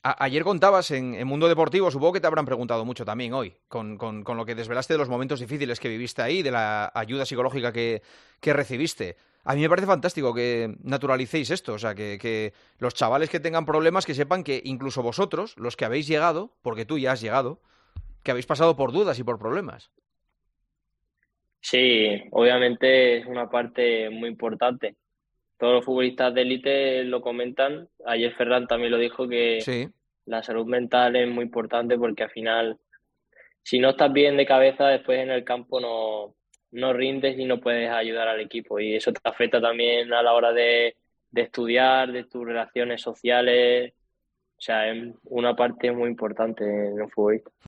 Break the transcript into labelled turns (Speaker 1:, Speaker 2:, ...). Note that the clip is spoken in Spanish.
Speaker 1: Ayer contabas en Mundo Deportivo, supongo que te habrán preguntado mucho también hoy, con lo que desvelaste de los momentos difíciles que viviste ahí, de la ayuda psicológica que recibiste. A mí me parece fantástico que naturalicéis esto, o sea, que los chavales que tengan problemas que sepan que incluso vosotros, los que habéis llegado, porque tú ya has llegado, que habéis pasado por dudas y por problemas.
Speaker 2: Sí, obviamente es una parte muy importante. Todos los futbolistas de élite lo comentan. Ayer Ferran también lo dijo que
Speaker 1: Sí.
Speaker 2: la salud mental es muy importante porque al final, si no estás bien de cabeza, después en el campo no rindes y no puedes ayudar al equipo. Y eso te afecta también a la hora de estudiar, de tus relaciones sociales. O sea, es una parte muy importante en un futbolista.